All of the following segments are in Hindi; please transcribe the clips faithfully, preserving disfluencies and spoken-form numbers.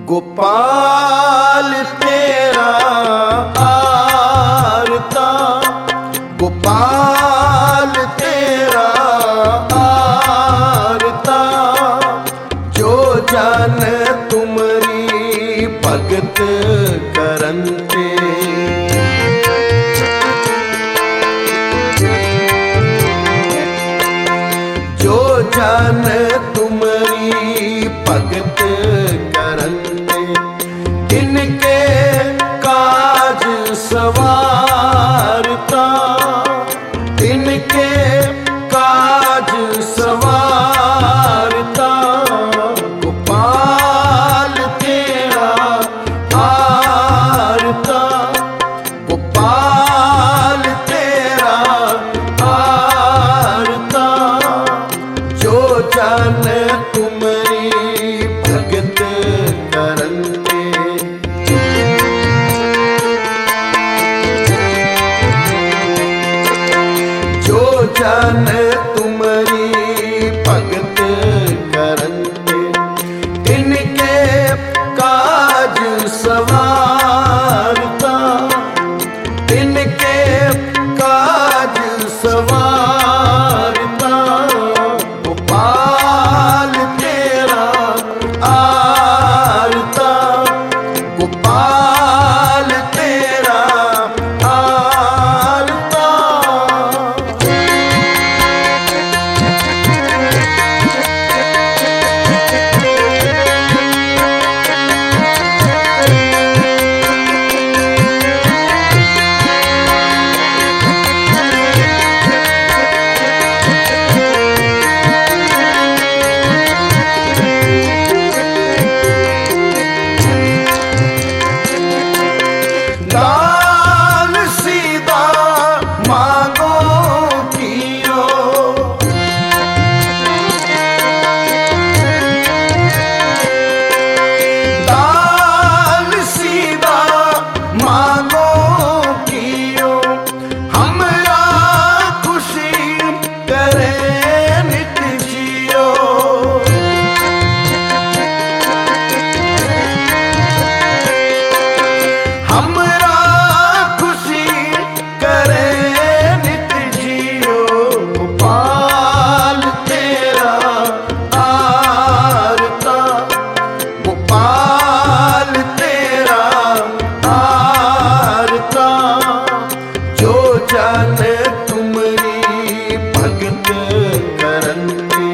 गोपाल तेरा आरता, गोपाल तेरा आरता, जो जान तुमरी भगत करंते। जो जान तुमरी भगत करंते, इनके काज सवारता, इनके काज सवारता। गोपाल तेरा आरता, गोपाल तेरा आरता, जो जान तुमरी भगत करंते। जो जान तुमरी भगत करंते, इनके काज सवारता, इनके काज सवारता। गोपाल तेरा आरता, गोपाल तेरा आरता। दान सीधा मांगो कियो, दान सीधा मांगो कियो, हमरा खुशी करे नित जियो। हमरा खुशी करे नित जियो। गोपाल तेरा आरता, गोपाल तेरा आरता, जो जान तुमरी भगत करंते।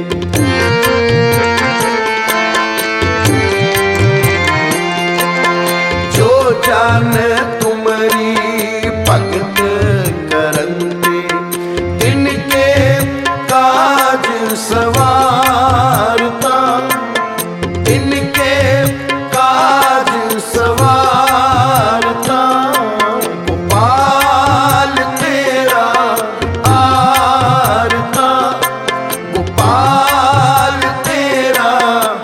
जो जान तुमरी भगत करंते, इनके काज सवारता, इनके काज सवारता। गोपाल तेरा आरता, गोपाल तेरा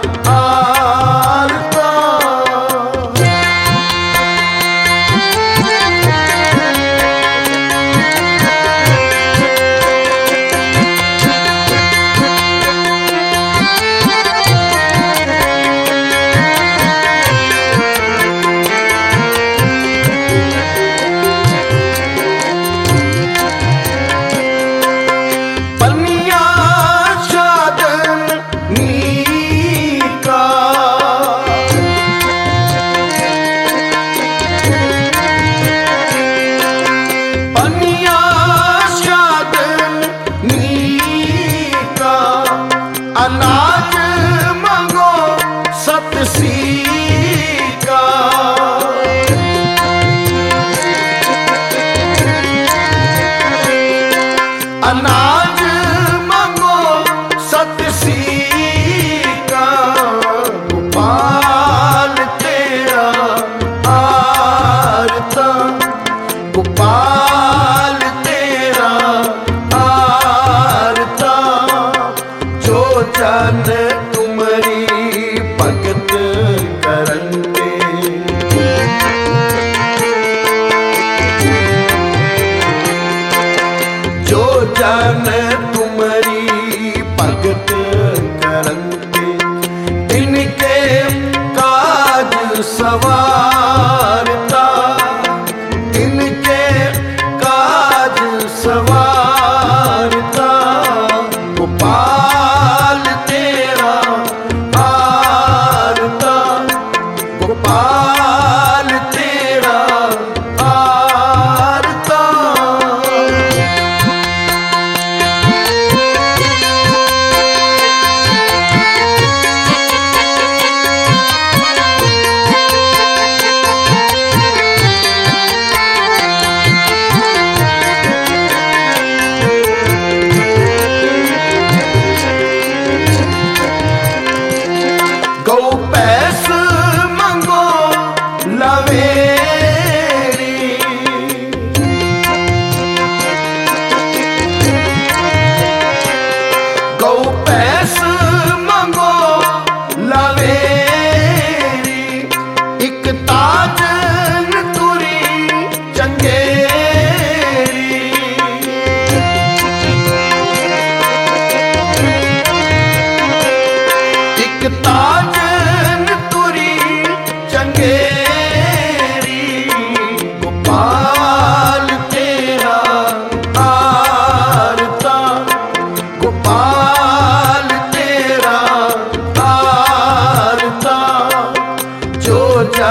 आरता। पनिया साधन मीका, पनिया साधन मीका, अनाज मंगो सतसी का। अनाज मंगो सतसी का। गोपाल तेरा आरता, गोपाल तेरा आरता, जो जान तुमरी भगत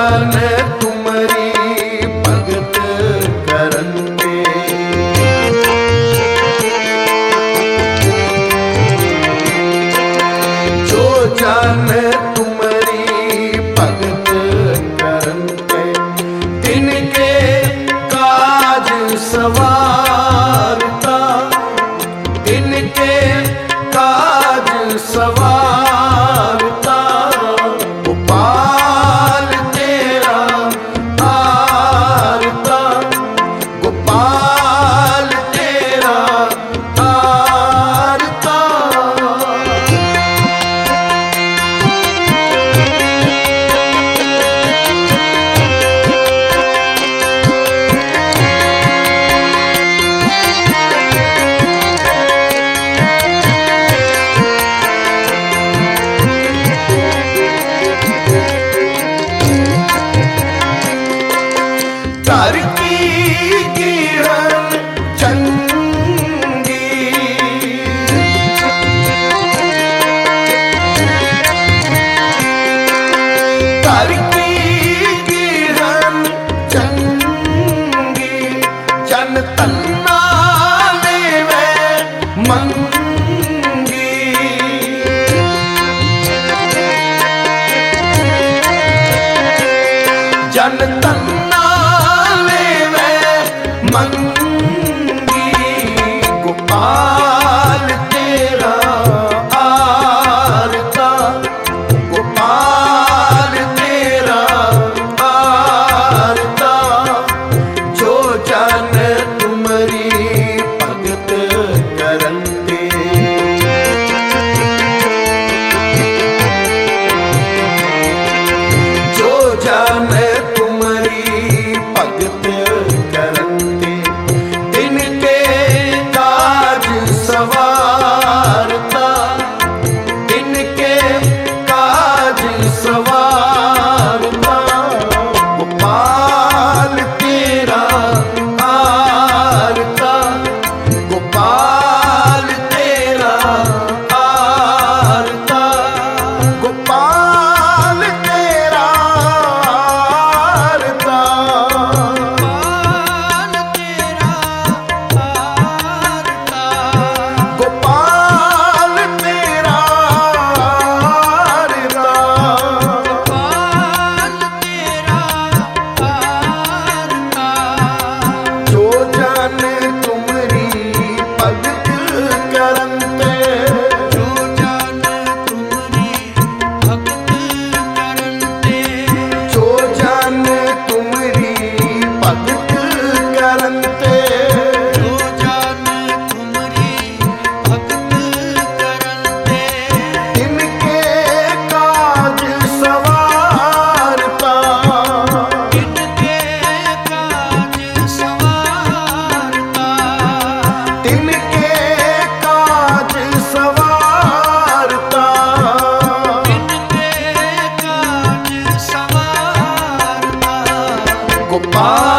जन तुमरी भगत करंगे। जो जन तुमरी भगत करंगे, तिनके काज सवारता, तिनके काज सवारता। गोपाल तेरा आरता, गोपाल तेरा आरता। कर की किरण चंगी, कर की किरण चंगी। जन तन्ना लेवे मंगी, जन तन्ना मंगी। गोपाल तेरा आरता, गोपाल तेरा आरता। जो जन तुमरी भगत करंगे, जो जन तुमरी भगत करंगे, तिनके काज सवारता, तिनके काज सवारता। गोपाल तेरा आरता, गोपाल तेरा आरता, गोपाल तेरा आरता। गोपाल तेरा आरता, जो जन तुमरी भगत करंगे, जो जन तुमरी भगत करंगे, जो जन तुमरी भगत करंगे। जो जन तुमरी भगत करंगे, तिनके काज सवारता, तिनके काज सवारता, तिनके काज सवारता। तिनके काज सवारता। गोपाल